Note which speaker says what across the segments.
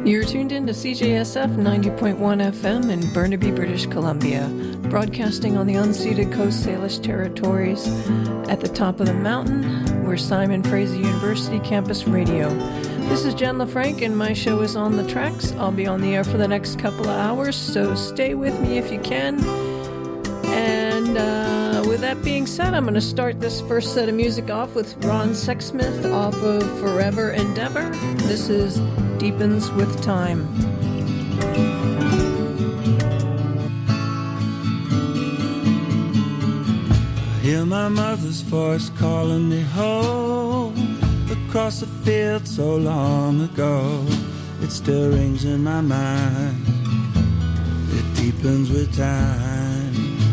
Speaker 1: You're tuned in to CJSF 90.1 FM in Burnaby, British Columbia, broadcasting on the unceded Coast Salish territories at the top of the mountain. We're Simon Fraser University Campus Radio. This is Jen LaFranc, and my show is On the Tracks. I'll be on the air for the next couple of hours, so stay with me if you can. And with that being said, I'm going to start this first set of music off with Ron Sexsmith off of Forever Endeavor. This is Deepens with Time.
Speaker 2: I hear my mother's voice calling me home across a field so long ago. It still rings in my mind. It deepens with time.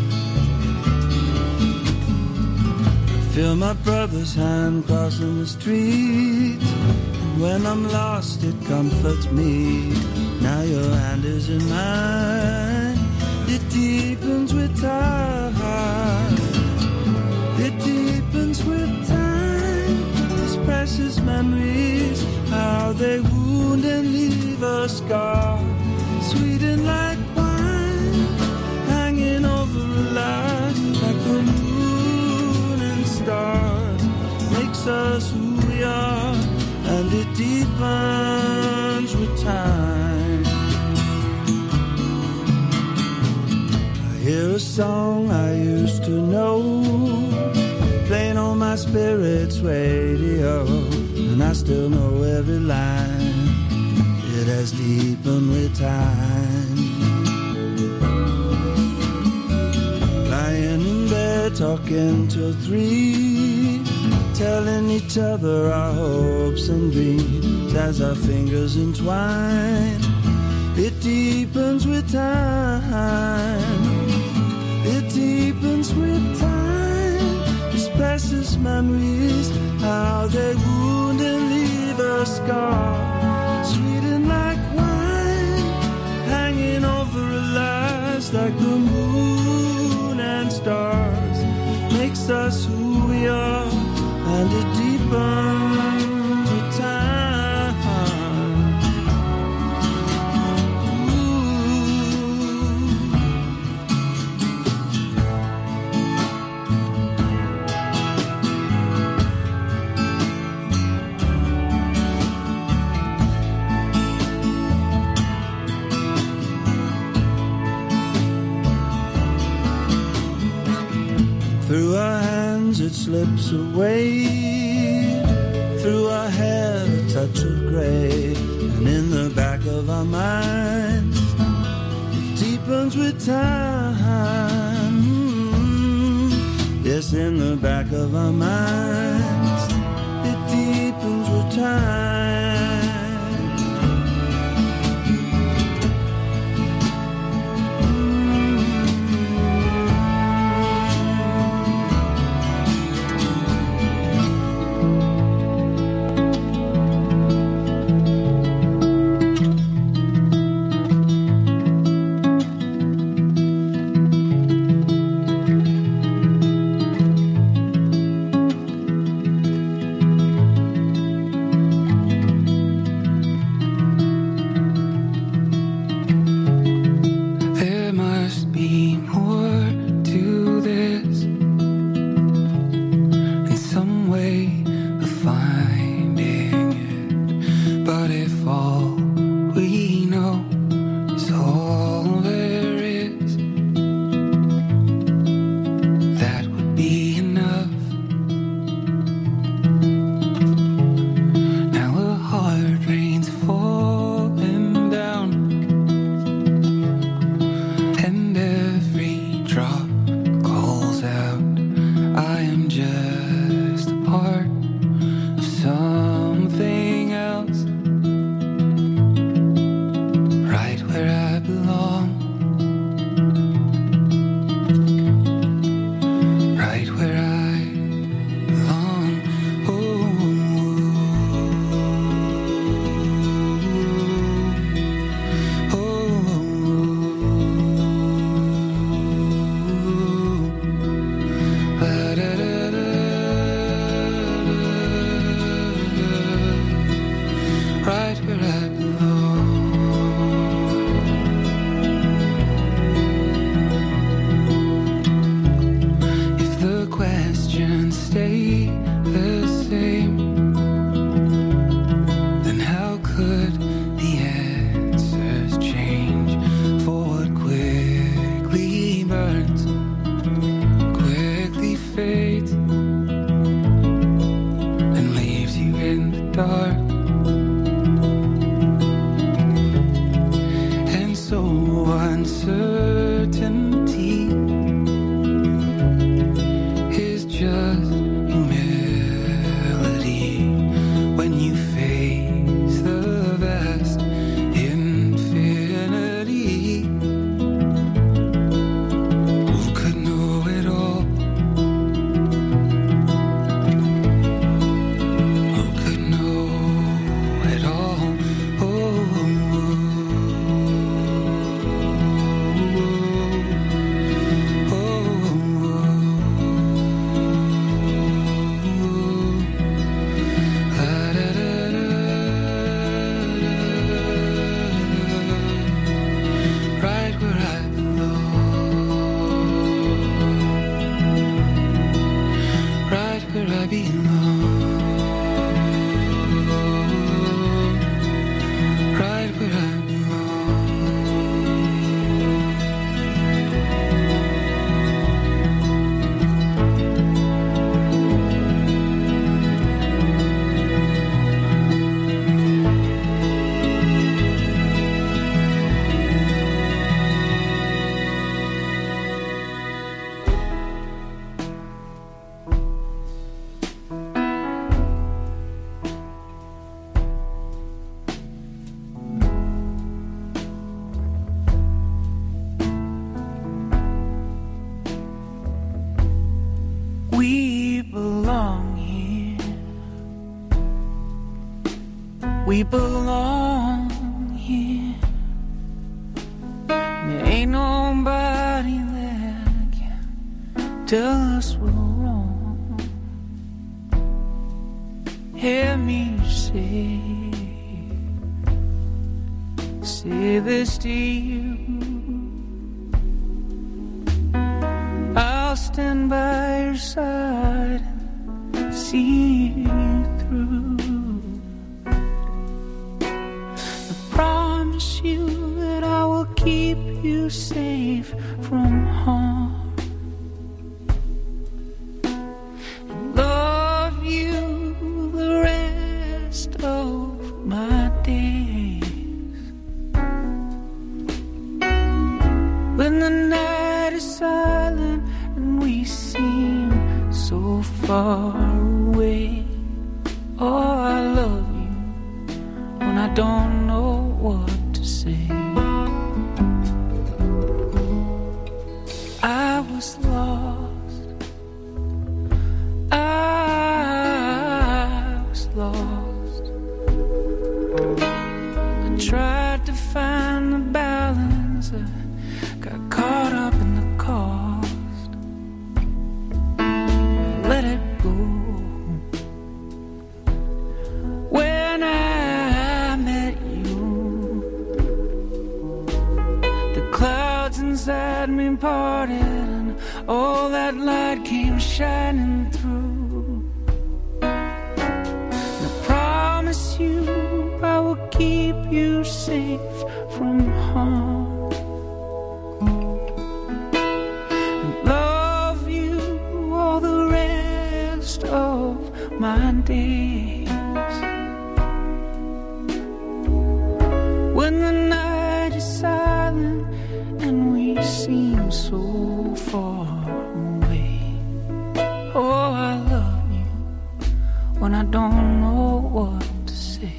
Speaker 2: I feel my brother's hand crossing the street. When I'm lost, it comforts me. Now your hand is in mine. It deepens with time. It deepens with time. These precious memories, how they wound and leave a scar. Sweetened like wine, hanging over a light, like the moon and stars. Makes us who we are. And it deepens with time. I hear a song I used to know, playing on my spirit's radio, and I still know every line. It has deepened with time. Lying in bed talking till 3, telling each other our hopes and dreams as our fingers entwine. It deepens with time. It deepens with time. These precious memories, how they wound and leave a scar. Sweetened like wine, hanging over our lives like the moon and stars. Makes us who we are. And it deepens with time. Through our hands it slips away, through our hair a touch of grey, and in the back of our minds it deepens with time. Yes, in the back of our minds it deepens with time. dark. And so uncertainty is just humility when you face the vast infinity. Who could know it all? Who could know it all? Oh, right where I belong, right where I belong, right where I We belong here. We belong here. There ain't nobody that can tell us we're wrong. Hear me say this to you. I'll stand by your side and see you through. I promise you that I will keep you safe from harm and love you the rest of my days. When the night is silent and we seem so far away, oh, I love you when I don't know what to say. I was lost, I was lost. I tried to find the balance, I got caught up in the cost. Let it go. When I met you, the clouds inside me parted and all that light came shining through. And I promise you I will keep you safe from harm and love you all the rest of my days. When the night is silent and we seem so far away, oh, I love you when I don't know what to say.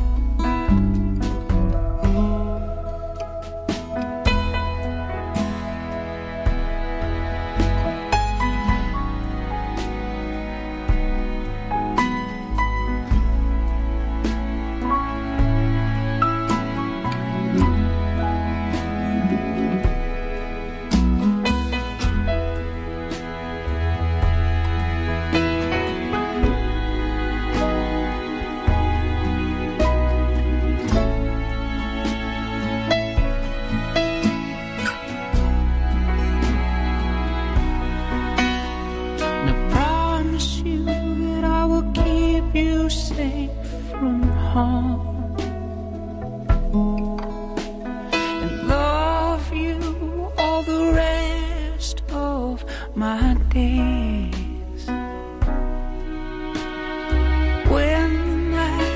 Speaker 2: And love you all the rest of my days. When the night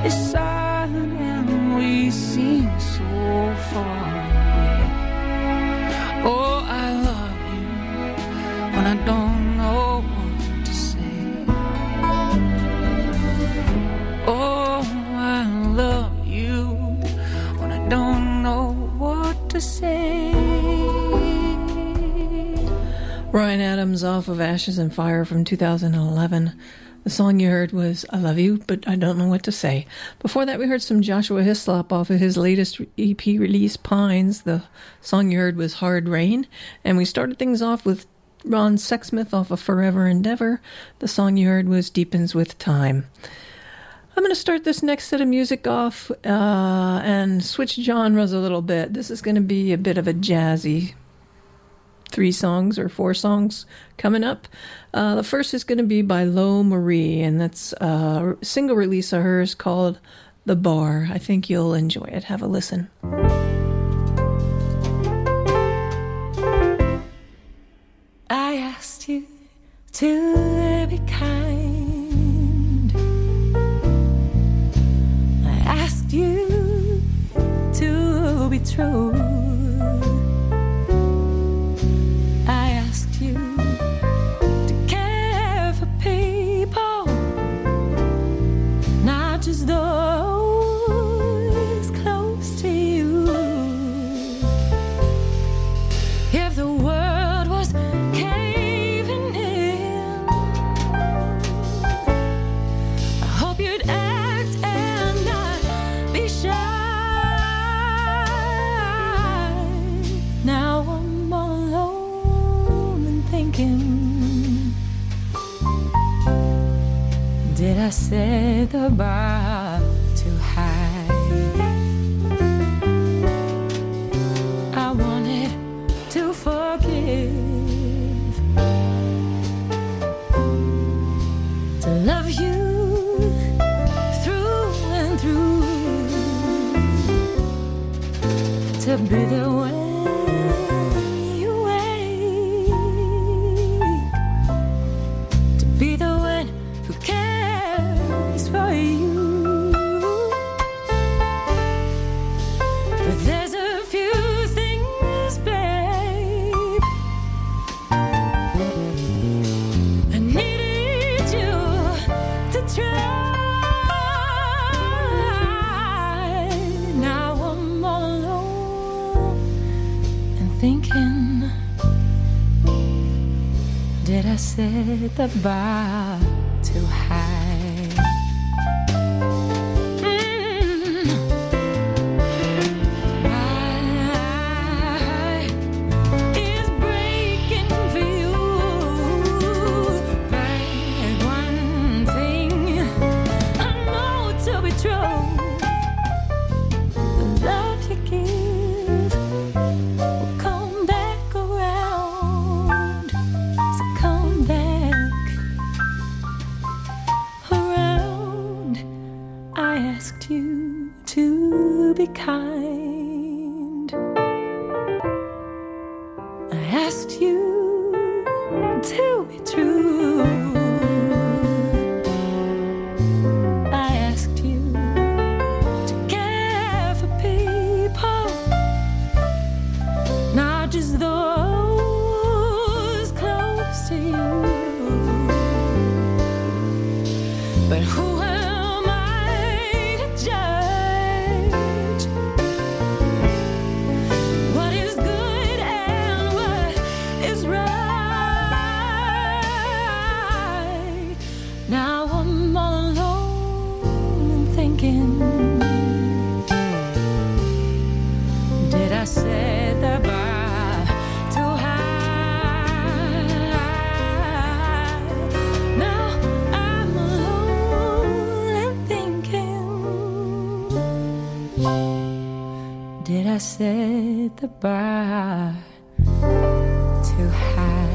Speaker 2: is silent and we seem so far away. Oh, I love you when I don't know what to say. Oh, I love you when I don't know what to say.
Speaker 1: Ryan Adams off of Ashes and Fire from 2011. The song you heard was I Love You, But I Don't Know What to Say. Before that, we heard some Joshua Hislop off of his latest EP release, Pines. The song you heard was Hard Rain. And we started things off with Ron Sexsmith off of Forever Endeavor. The song you heard was Deepens With Time. I'm going to start this next set of music off and switch genres a little bit. This is going to be a bit of a jazzy 3 songs or 4 songs coming up. The first is going to be by Lo Marie, and that's a single release of hers called The Bar. I think you'll enjoy it. Have a listen.
Speaker 3: I asked you to be kind. I asked you to be true. Just those close to you. If the world was caving in, I hope you'd act and not be shy. Now I'm all alone and thinking, did I set the bar too high? I wanted to forgive, to love you through and through, to be there when you wake, to be the one who cares for you. But there's a few things, babe, I needed you to try. Now I'm all alone and thinking, did I set the bar too high? Be kind. I asked you to be true. I asked you to care for people, not just those close to you. But who am I to judge set the bar too high? Now I'm alone and thinking, did I set the bar too high?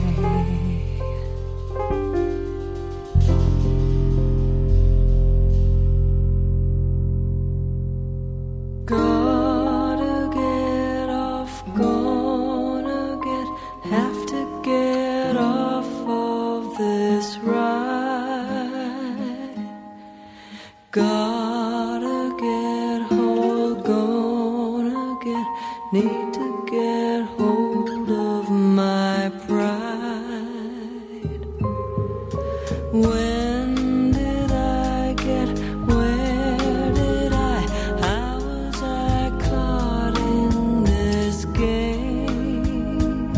Speaker 3: Have to get off of this ride. God need to get hold of my pride. When did I get, where did I, how was I caught in this game?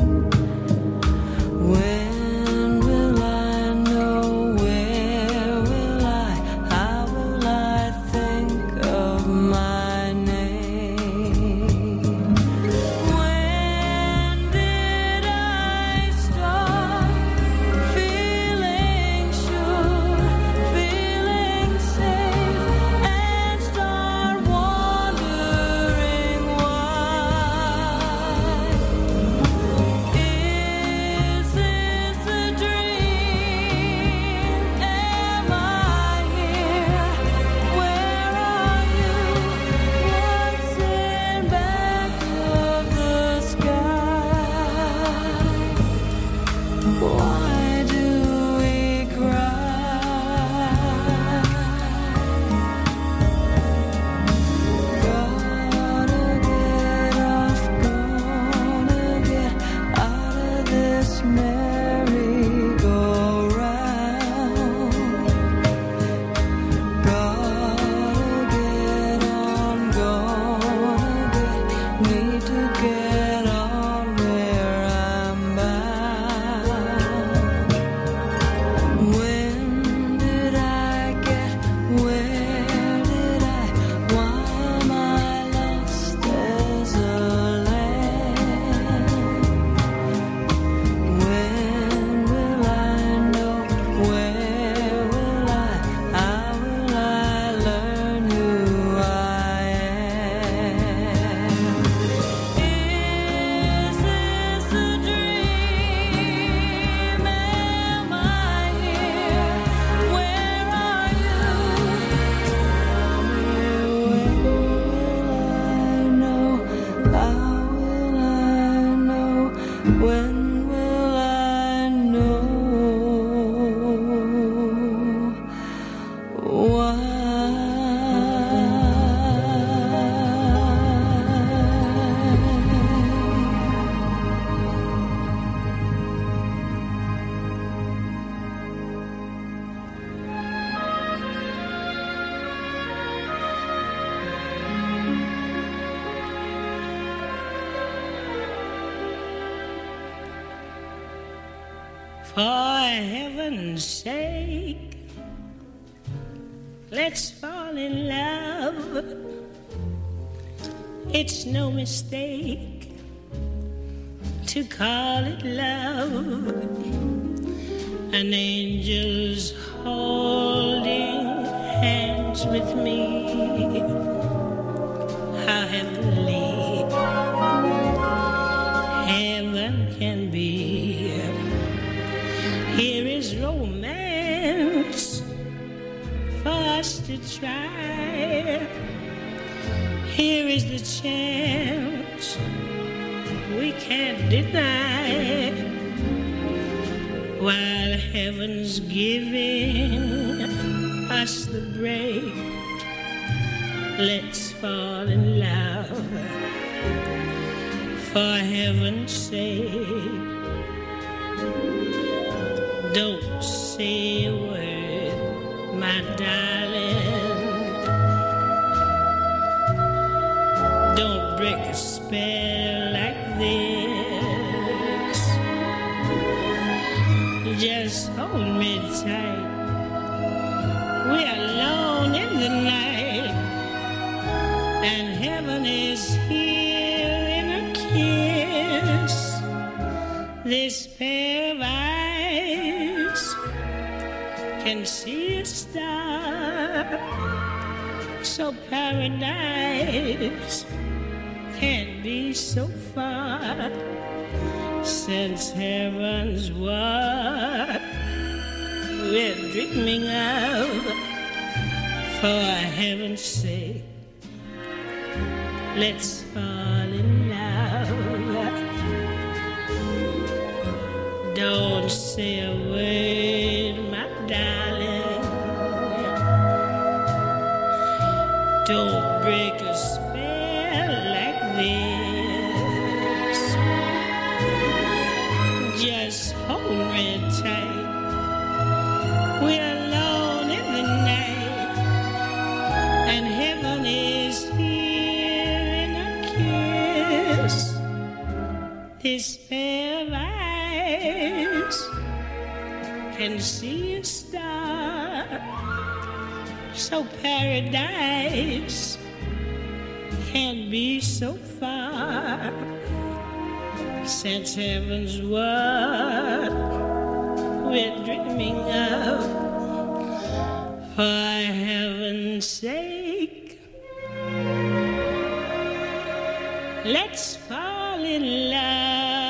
Speaker 3: When will I know, where will I, how will I think of my name? When did I start feeling sure, feeling safe, and start wondering why? Is this a dream? Am I here? Where are you? What's in back of the sky? Why do we cry? Gotta get off, gonna get out of this merry-go-round. Gotta get on, need to get on where I'm bound. When did I get, where did I, why am I lost as a lamb? When will I know, where will I, how will I learn who I am? Is this a dream? Am I here? Where are you? Tell me, when will I know? How will I know? When will I know? Why?
Speaker 4: For heaven's sake, let's fall in love. It's no mistake to call it love. An angel's holding hands with me. How heavenly heaven can be. Here is romance for us to try. Here is the chance we can't deny. While heaven's giving us the break, let's fall in love. For heaven's sake, don't say a word, my darling. Don't break a spell like this. Just hold me tight. We're alone in the night, and heaven is here in a kiss. This pair of eyes can see a star, so paradise can't be so far, since heaven's what we're dreaming of. For heaven's sake, let's fall in love. Don't say a word, my darling. Don't break a spell like this. it tight. We're alone in the night, and heaven is here in a kiss. This pair of eyes can see a star, so paradise can't be so far, since heaven's what we're dreaming of. For heaven's sake, let's fall in love.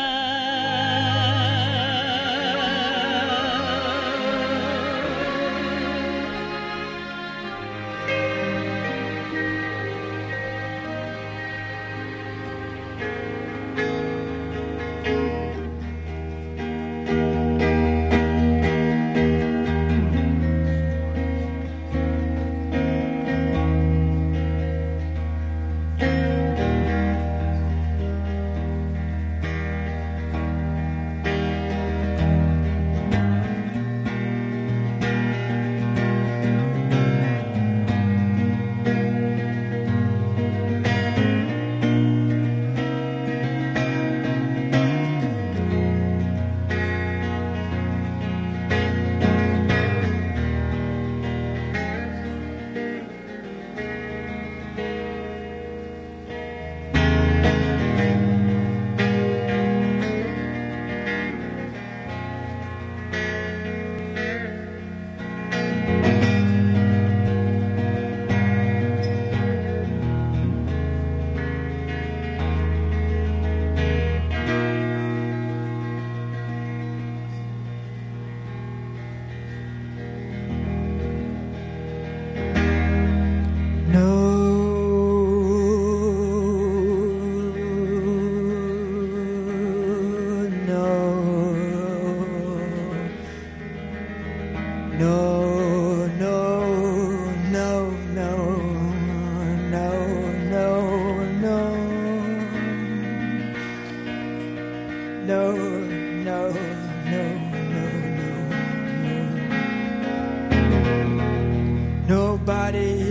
Speaker 5: Nobody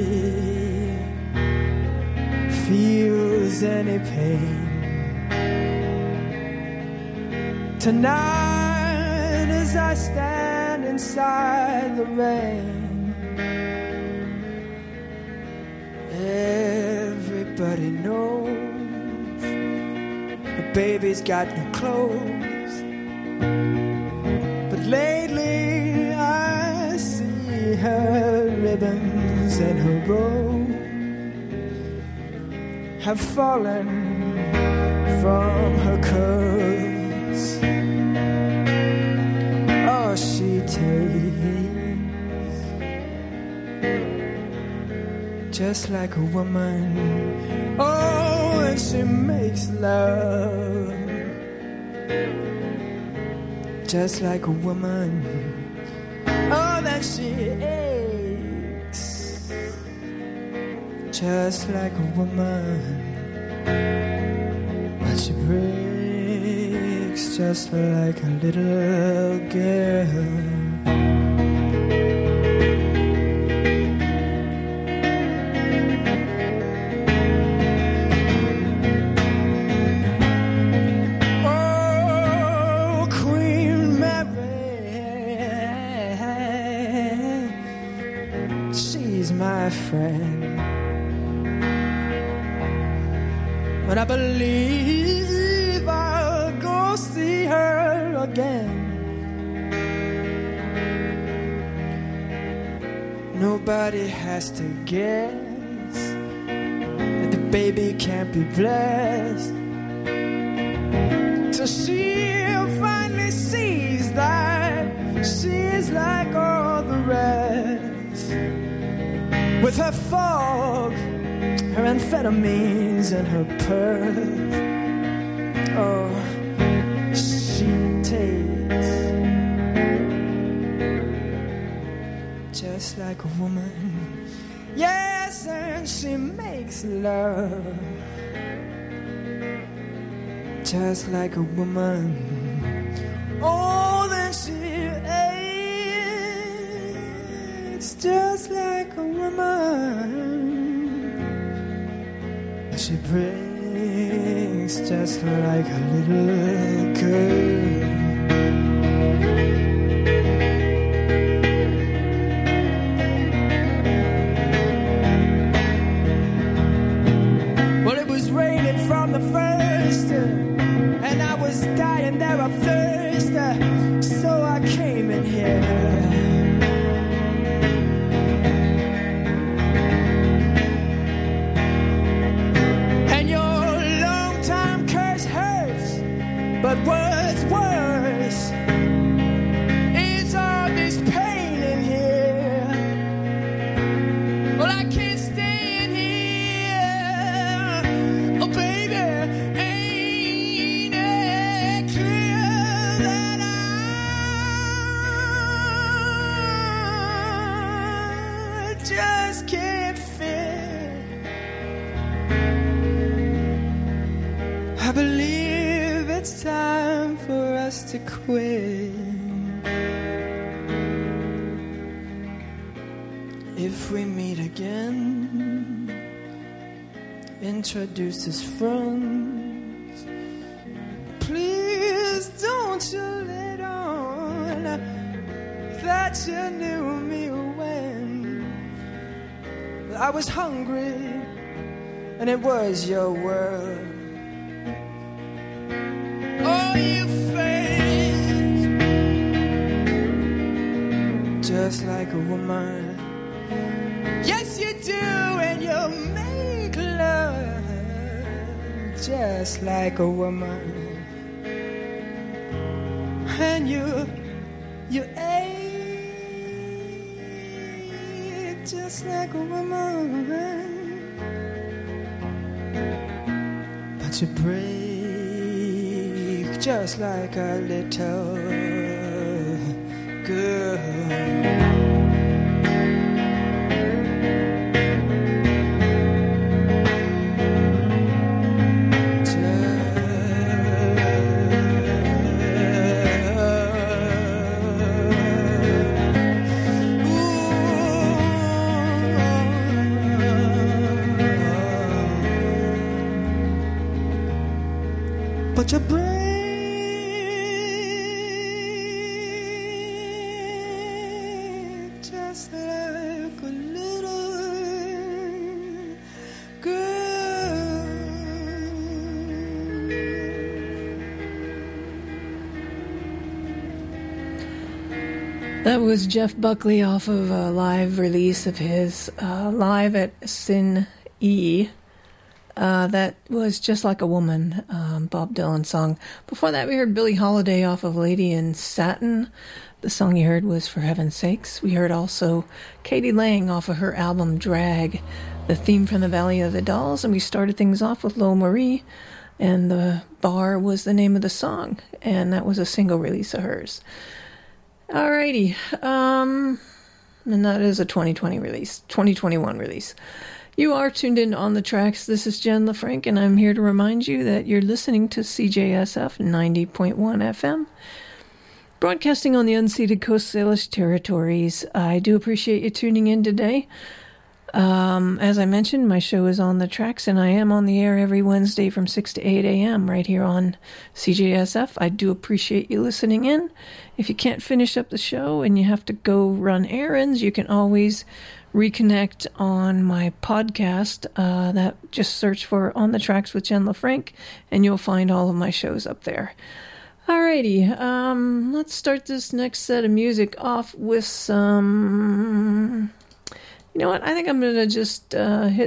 Speaker 5: feels any pain. Tonight as I stand inside the rain, everybody knows the baby's got new clothes. But lately I see her ribbons and her bows have fallen from her curls. Oh, she takes just like a woman. Oh, and she makes love just like a woman. Oh, that she aches just like a woman. But she breaks just like a little girl. Friend, but I believe I'll go see her again. Nobody has to guess that the baby can't be blessed till she finally sees that she's like all the rest. With her fog, her amphetamines, and her pearls, oh, she takes just like a woman. Yes, and she makes love just like a woman. Oh, then she just like a woman. She breaks just like a little girl. Well, it was raining from the first, and I was dying there of thirst, so I came in here. But what's worse is all this pain in here. Well, I can't stay in here. Oh, baby, ain't it clear that I just can't fit? I believe it's time for us to quit. If we meet again, introduce as friends. Please don't you let on that you knew me when I was hungry and it was your world. Oh, you face just like a woman. Yes, you do, and you make love just like a woman. And you ache just like a woman. But you break just like a little girl. But you break just like a little girl.
Speaker 1: That was Jeff Buckley off of a live release of his Live at Sin E. That was Just Like a Woman, Bob Dylan song. Before that, we heard Billie Holiday off of Lady in Satin. The song you heard was For Heaven's Sakes. We heard also Katie Lang off of her album Drag, the theme from the Valley of the Dolls. And we started things off with Lo Marie, and The Bar was the name of the song. And that was a single release of hers. Alrighty. And that is a 2021 release. You are tuned in On the Tracks. This is Jen LaFranc, and I'm here to remind you that you're listening to CJSF 90.1 FM, broadcasting on the unceded Coast Salish territories. I do appreciate you tuning in today. As I mentioned, my show is On the Tracks, and I am on the air every Wednesday from 6 to 8 a.m. right here on CJSF. I do appreciate you listening in. If you can't finish up the show and you have to go run errands, you can always reconnect on my podcast. That just search for On the Tracks with Jen LaFranc, and you'll find all of my shows up there. Alrighty, let's start this next set of music off with some... You know what? I think I'm going to just hit